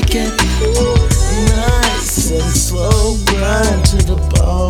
it nice and slow, grind to the bone.